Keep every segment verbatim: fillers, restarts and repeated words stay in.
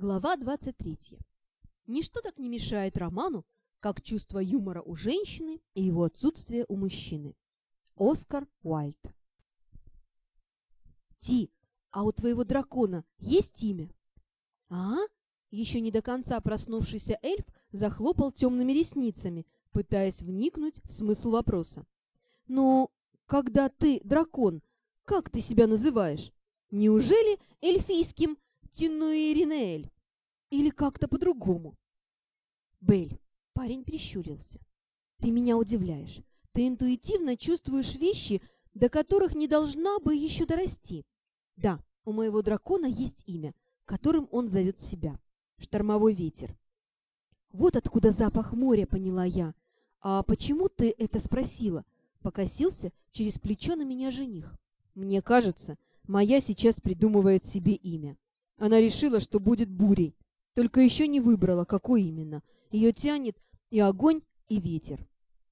Глава двадцать третья. Ничто так не мешает роману, как чувство юмора у женщины и его отсутствие у мужчины. Оскар Уайльд. Ти, а у твоего дракона есть имя? А? Еще не до конца проснувшийся эльф захлопал темными ресницами, пытаясь вникнуть в смысл вопроса. Но когда ты дракон, как ты себя называешь? Неужели эльфийским Тинуиринеэль? Или как-то по-другому? Бель, парень прищурился. Ты меня удивляешь. Ты интуитивно чувствуешь вещи, до которых не должна бы еще дорасти. Да, у моего дракона есть имя, которым он зовет себя. Штормовой ветер. Вот откуда запах моря, поняла я. А почему ты это спросила? Покосился через плечо на меня жених. Мне кажется, моя сейчас придумывает себе имя. Она решила, что будет бурей, только еще не выбрала, какой именно. Ее тянет и огонь, и ветер.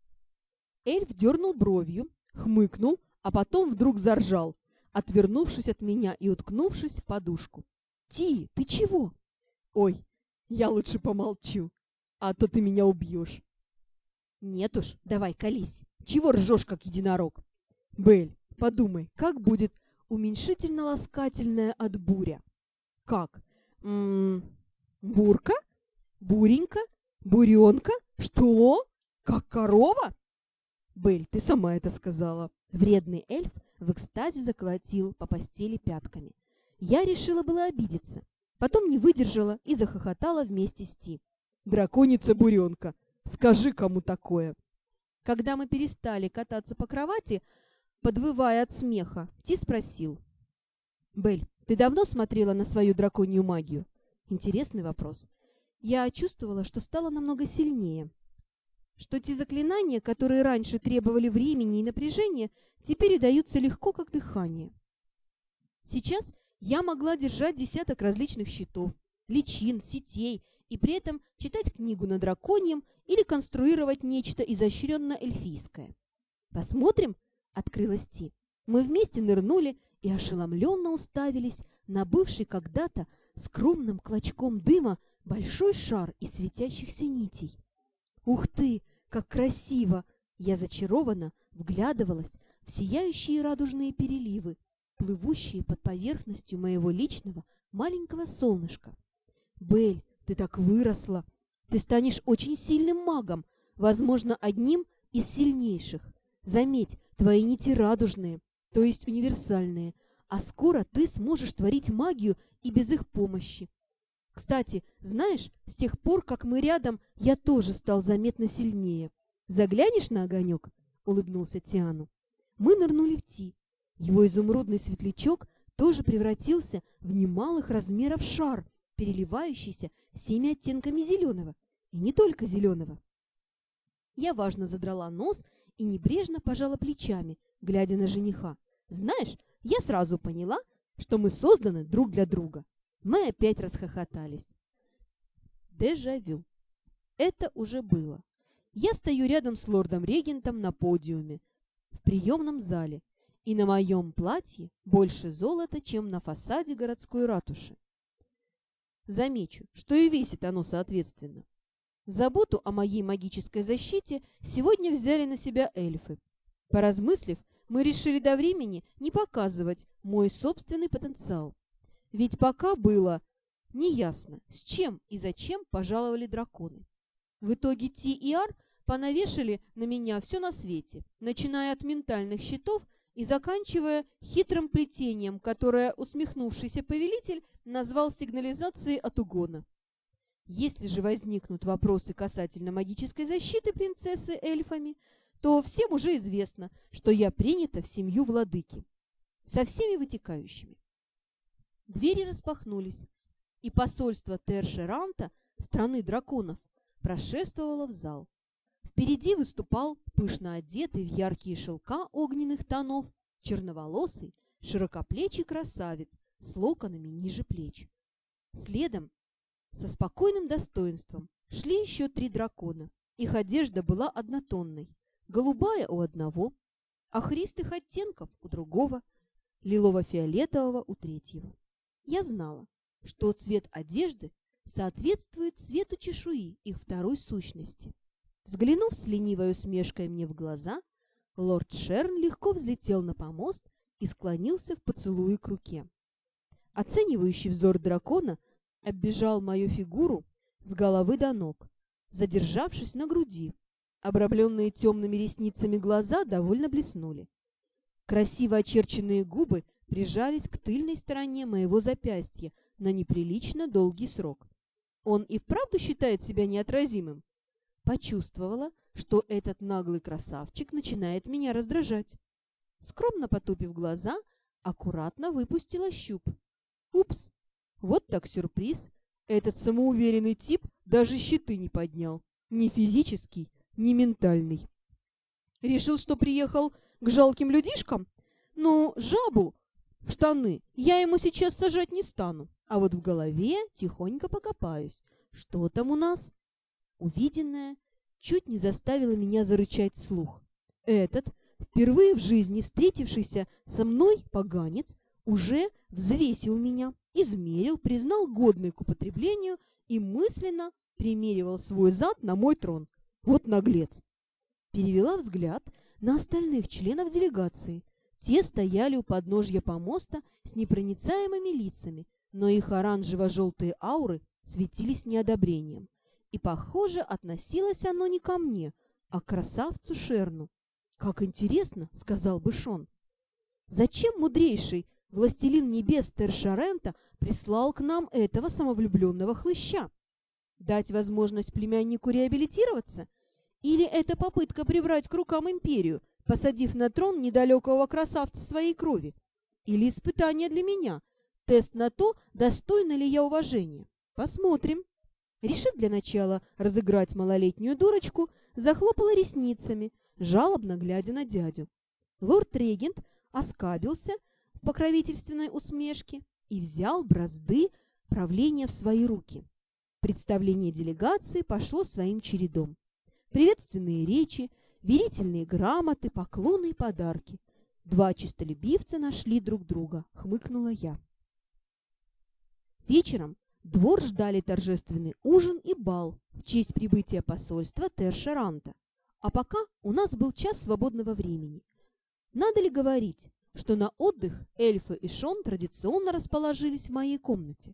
Эльф дернул бровью, хмыкнул, а потом вдруг заржал, отвернувшись от меня и уткнувшись в подушку. «Ти, ты чего?» «Ой, я лучше помолчу, а то ты меня убьешь». «Нет уж, давай колись. Чего ржешь, как единорог?» «Бель, подумай, как будет уменьшительно-ласкательное от буря?» «Как? М-м, бурка? Буренька? Буренка? Что? Как корова?» «Бель, ты сама это сказала». Вредный эльф в экстазе заколотил по постели пятками. Я решила было обидеться, потом не выдержала и захохотала вместе с Ти. «Драконица-буренка! Скажи, кому такое!» Когда мы перестали кататься по кровати, подвывая от смеха, Ти спросил. «Бель, ты давно смотрела на свою драконью магию?» Интересный вопрос. Я чувствовала, что стала намного сильнее. Что те заклинания, которые раньше требовали времени и напряжения, теперь удаются легко, как дыхание. Сейчас я могла держать десяток различных щитов, личин, сетей и при этом читать книгу на драконьем или конструировать нечто изощренно-эльфийское. «Посмотрим?» — открылась Ти. Мы вместе нырнули и ошеломленно уставились на бывший когда-то скромным клочком дыма большой шар из светящихся нитей. «Ух ты, как красиво!» Я зачарованно вглядывалась в сияющие радужные переливы, плывущие под поверхностью моего личного маленького солнышка. «Бель, ты так выросла! Ты станешь очень сильным магом, возможно, одним из сильнейших. Заметь, твои нити радужные, то есть универсальные, а скоро ты сможешь творить магию и без их помощи. Кстати, знаешь, с тех пор, как мы рядом, я тоже стал заметно сильнее. Заглянешь на огонек?» — улыбнулся Тиану. Мы нырнули в Ти. Его изумрудный светлячок тоже превратился в немалых размеров шар, переливающийся всеми оттенками зеленого, и не только зеленого. Я важно задрала нос и небрежно пожала плечами, глядя на жениха. Знаешь, я сразу поняла, что мы созданы друг для друга. Мы опять расхохотались. Дежавю. Это уже было. Я стою рядом с лордом-регентом на подиуме, в приемном зале, и на моем платье больше золота, чем на фасаде городской ратуши. Замечу, что и весит оно соответственно. Заботу о моей магической защите сегодня взяли на себя эльфы. Поразмыслив, мы решили до времени не показывать мой собственный потенциал. Ведь пока было неясно, с чем и зачем пожаловали драконы. В итоге Ти и Ар понавешали на меня все на свете, начиная от ментальных щитов и заканчивая хитрым плетением, которое усмехнувшийся повелитель назвал сигнализацией от угона. Если же возникнут вопросы касательно магической защиты принцессы эльфами, то всем уже известно, что я принята в семью владыки, со всеми вытекающими. Двери распахнулись, и посольство Тершеранта, страны драконов, прошествовало в зал. Впереди выступал пышно одетый в яркие шелка огненных тонов черноволосый, широкоплечий красавец с локонами ниже плеч. Следом, со спокойным достоинством, шли еще три дракона. Их одежда была однотонной, голубая у одного, охристых оттенков у другого, лилово-фиолетового у третьего. Я знала, что цвет одежды соответствует цвету чешуи их второй сущности. Взглянув с ленивой усмешкой мне в глаза, лорд Шерн легко взлетел на помост и склонился в поцелуе к руке. Оценивающий взор дракона оббежал мою фигуру с головы до ног, задержавшись на груди. Обрамленные темными ресницами глаза довольно блеснули. Красиво очерченные губы прижались к тыльной стороне моего запястья на неприлично долгий срок. Он и вправду считает себя неотразимым? Почувствовала, что этот наглый красавчик начинает меня раздражать. Скромно потупив глаза, аккуратно выпустила щуп. Упс! Вот так сюрприз! Этот самоуверенный тип даже щиты не поднял. Ни физический, ни ментальный. Решил, что приехал к жалким людишкам? Ну, жабу в штаны я ему сейчас сажать не стану, а вот в голове тихонько покопаюсь. Что там у нас? Увиденное чуть не заставило меня зарычать вслух. Этот, впервые в жизни встретившийся со мной поганец, уже взвесил меня, измерил, признал годной к употреблению и мысленно примеривал свой зад на мой трон. Вот наглец! Перевела взгляд на остальных членов делегации. Те стояли у подножья помоста с непроницаемыми лицами, но их оранжево-желтые ауры светились неодобрением. И, похоже, относилось оно не ко мне, а к красавцу Шерну. «Как интересно!» — сказал бы Шон. «Зачем мудрейший властелин небес Тершарента прислал к нам этого самовлюбленного хлыща? Дать возможность племяннику реабилитироваться? Или это попытка прибрать к рукам империю, посадив на трон недалекого красавца своей крови? Или испытание для меня, тест на то, достойна ли я уважения? Посмотрим». Решив для начала разыграть малолетнюю дурочку, захлопала ресницами, жалобно глядя на дядю. Лорд-регент оскабился в покровительственной усмешке и взял бразды правления в свои руки. Представление делегации пошло своим чередом. Приветственные речи, верительные грамоты, поклоны и подарки. Два честолюбивца нашли друг друга, хмыкнула я. Вечером двор ждали торжественный ужин и бал в честь прибытия посольства Тершаранта. А пока у нас был час свободного времени. Надо ли говорить, что на отдых эльфы и Шон традиционно расположились в моей комнате?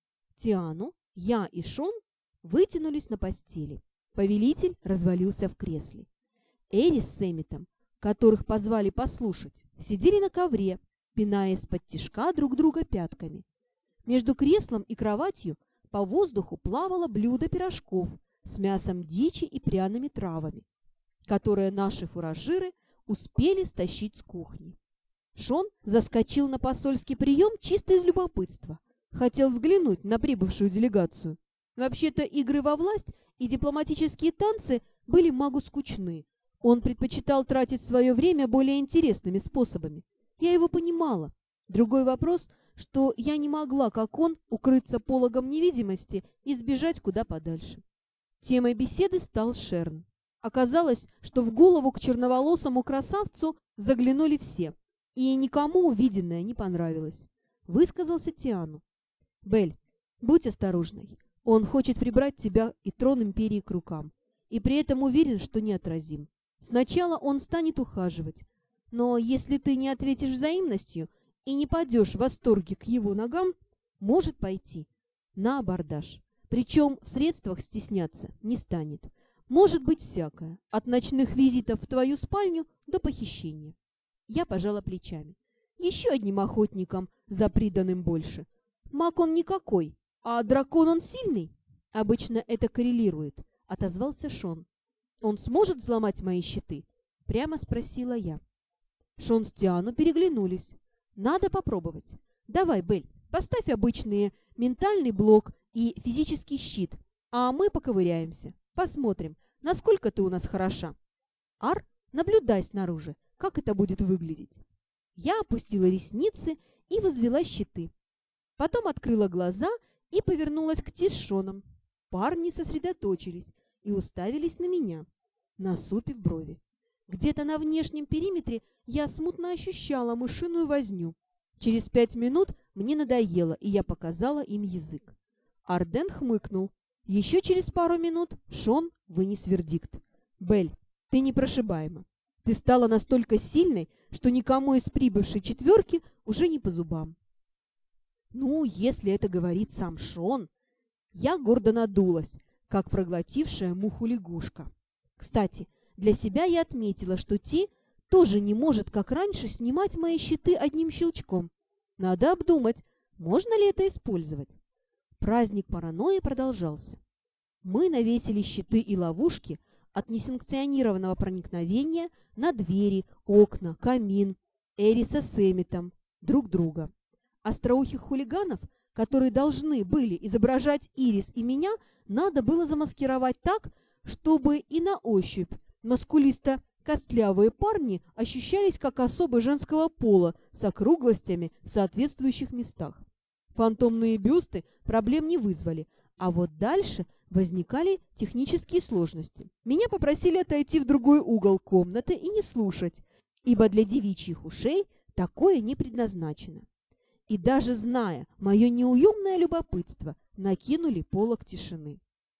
Тиану, я и Шон вытянулись на постели. Повелитель развалился в кресле. Эрис с Эмитом, которых позвали послушать, сидели на ковре, пиная из-под тишка друг друга пятками. Между креслом и кроватью по воздуху плавало блюдо пирожков с мясом дичи и пряными травами, которые наши фуражиры успели стащить с кухни. Шон заскочил на посольский прием чисто из любопытства. Хотел взглянуть на прибывшую делегацию. Вообще-то игры во власть и дипломатические танцы были магу скучны. Он предпочитал тратить свое время более интересными способами. Я его понимала. Другой вопрос, что я не могла, как он, укрыться пологом невидимости и сбежать куда подальше. Темой беседы стал Шерн. Оказалось, что в голову к черноволосому красавцу заглянули все, и никому увиденное не понравилось. Высказался Тиану. «Бель, будь осторожной. Он хочет прибрать тебя и трон империи к рукам, и при этом уверен, что неотразим. Сначала он станет ухаживать, но если ты не ответишь взаимностью и не падешь в восторге к его ногам, может пойти на абордаж. Причем в средствах стесняться не станет. Может быть всякое, от ночных визитов в твою спальню до похищения». Я пожала плечами. Еще одним охотником за приданым больше. Маг он никакой, а дракон он сильный. Обычно это коррелирует, отозвался Шон. Он сможет взломать мои щиты? Прямо спросила я. Шон с Тиану переглянулись. Надо попробовать. Давай, Бель, поставь обычные ментальный блок и физический щит, а мы поковыряемся. Посмотрим, насколько ты у нас хороша. Ар, наблюдай снаружи, как это будет выглядеть. Я опустила ресницы и возвела щиты. Потом открыла глаза и повернулась к Ти с Шоном. Парни сосредоточились и уставились на меня, насупив брови. Где-то на внешнем периметре я смутно ощущала мышиную возню. Через пять минут мне надоело, и я показала им язык. Арден хмыкнул. Еще через пару минут Шон вынес вердикт. «Белль, ты непрошибаема. Ты стала настолько сильной, что никому из прибывшей четверки уже не по зубам». Ну, если это говорит сам Шон. Я гордо надулась, как проглотившая муху лягушка. Кстати, для себя я отметила, что Ти тоже не может, как раньше, снимать мои щиты одним щелчком. Надо обдумать, можно ли это использовать. Праздник паранойи продолжался. Мы навесили щиты и ловушки от несанкционированного проникновения на двери, окна, камин, Эриса с Эмметом, друг друга. Остроухих хулиганов, которые должны были изображать Ирис и меня, надо было замаскировать так, чтобы и на ощупь мускулисто-костлявые парни ощущались как особы женского пола с округлостями в соответствующих местах. Фантомные бюсты проблем не вызвали, а вот дальше возникали технические сложности. Меня попросили отойти в другой угол комнаты и не слушать, ибо для девичьих ушей такое не предназначено. И даже зная мое неуемное любопытство, накинули полог тишины.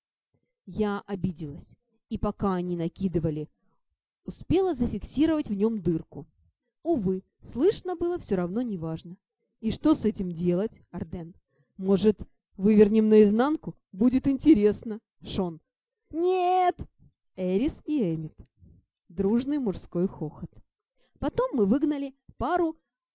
Я обиделась, и пока они накидывали, успела зафиксировать в нем дырку. Увы, слышно было все равно неважно. И что с этим делать, Арден? Может, вывернем наизнанку? Будет интересно, Шон. Нет! Эрис и Эммет. Дружный мужской хохот. Потом мы выгнали пару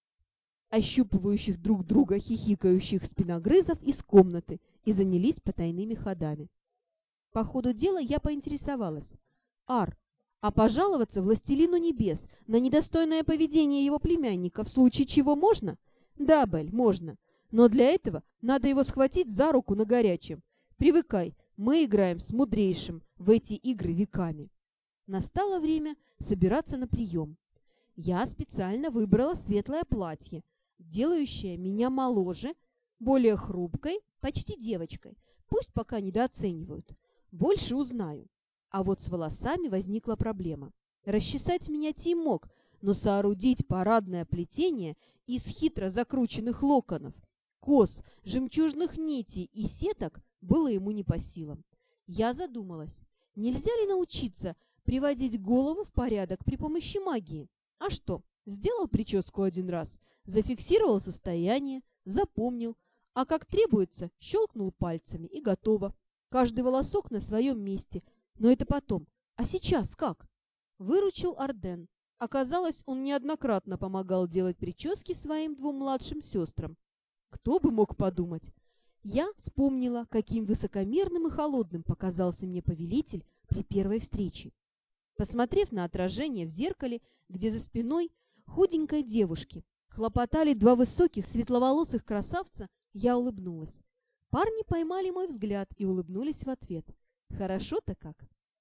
ощупывающих друг друга хихикающих спиногрызов из комнаты и занялись потайными ходами. По ходу дела я поинтересовалась. «Ар, а пожаловаться властелину небес на недостойное поведение его племянника в случае чего можно?» «Да, Белль, можно. Но для этого надо его схватить за руку на горячем. Привыкай, мы играем с мудрейшим в эти игры веками». Настало время собираться на прием. Я специально выбрала светлое платье, делающее меня моложе, более хрупкой, почти девочкой. Пусть пока недооценивают. Больше узнаю. А вот с волосами возникла проблема. Расчесать меня Ти мог, но соорудить парадное плетение из хитро закрученных локонов, кос, жемчужных нитей и сеток было ему не по силам. Я задумалась, нельзя ли научиться приводить голову в порядок при помощи магии? А что, сделал прическу один раз, зафиксировал состояние, запомнил, а как требуется, щелкнул пальцами и готово. Каждый волосок на своем месте. Но это потом. А сейчас как? Выручил Арден. Оказалось, он неоднократно помогал делать прически своим двум младшим сестрам. Кто бы мог подумать? Я вспомнила, каким высокомерным и холодным показался мне повелитель при первой встрече. Посмотрев на отражение в зеркале, где за спиной худенькой девушки хлопотали два высоких светловолосых красавца, я улыбнулась. Парни поймали мой взгляд и улыбнулись в ответ. Хорошо-то как.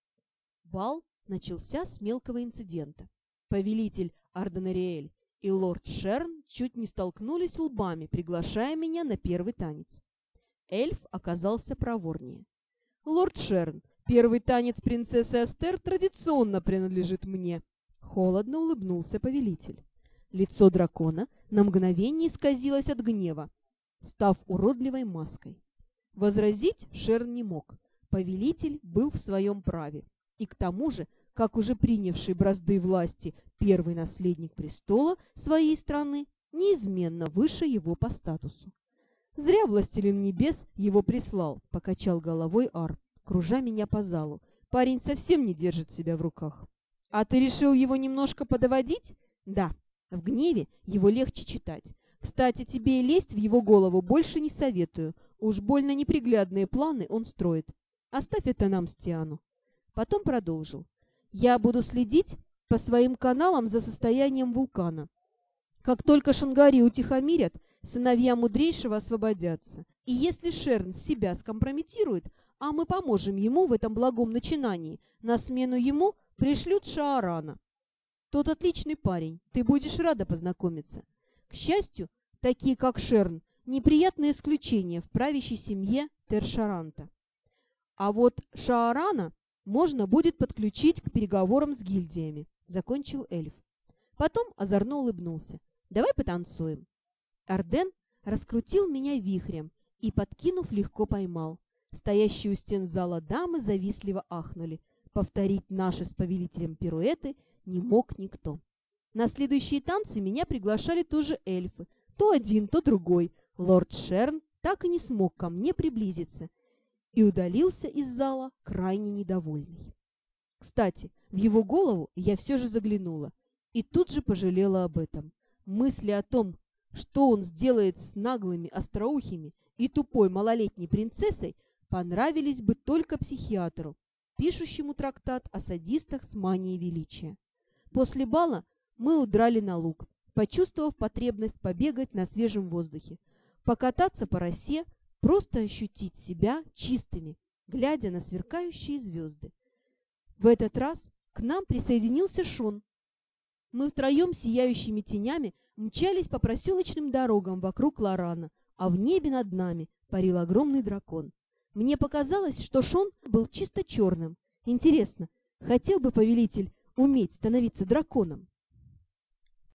Бал начался с мелкого инцидента. Повелитель Арденариэль и лорд Шерн чуть не столкнулись лбами, приглашая меня на первый танец. Эльф оказался проворнее. «Лорд Шерн, первый танец принцессы Астер традиционно принадлежит мне», — холодно улыбнулся повелитель. Лицо дракона на мгновение исказилось от гнева, став уродливой маской. Возразить Шерн не мог. Повелитель был в своем праве. И к тому же, как уже принявший бразды власти первый наследник престола своей страны, неизменно выше его по статусу. «Зря властелин небес его прислал», — покачал головой Ар, кружа меня по залу. «Парень совсем не держит себя в руках». «А ты решил его немножко подоводить?» «Да, в гневе его легче читать. Кстати, тебе и лезть в его голову больше не советую. Уж больно неприглядные планы он строит. Оставь это нам с Тиану». Потом продолжил. «Я буду следить по своим каналам за состоянием вулкана. Как только Шангари утихомирят, сыновья мудрейшего освободятся. И если Шерн себя скомпрометирует, а мы поможем ему в этом благом начинании, на смену ему пришлют Шаарана. Тот отличный парень, ты будешь рада познакомиться. К счастью, такие как Шерн, неприятное исключение в правящей семье Тершаранта. А вот Шаарана можно будет подключить к переговорам с гильдиями», — закончил эльф. Потом озорно улыбнулся. «Давай потанцуем». Арден раскрутил меня вихрем и, подкинув, легко поймал. Стоящие у стен зала дамы завистливо ахнули. Повторить наши с повелителем пируэты не мог никто. На следующие танцы меня приглашали тоже эльфы. То один, то другой. Лорд Шерн так и не смог ко мне приблизиться и удалился из зала крайне недовольный. Кстати, в его голову я все же заглянула и тут же пожалела об этом. Мысли о том, что он сделает с наглыми, остроухими и тупой малолетней принцессой, понравились бы только психиатру, пишущему трактат о садистах с манией величия. После бала мы удрали на луг, почувствовав потребность побегать на свежем воздухе, покататься по росе, просто ощутить себя чистыми, глядя на сверкающие звезды. В этот раз к нам присоединился Шон. Мы втроем сияющими тенями мчались по проселочным дорогам вокруг Лорана, а в небе над нами парил огромный дракон. Мне показалось, что Шон был чисто черным. Интересно, хотел бы повелитель уметь становиться драконом?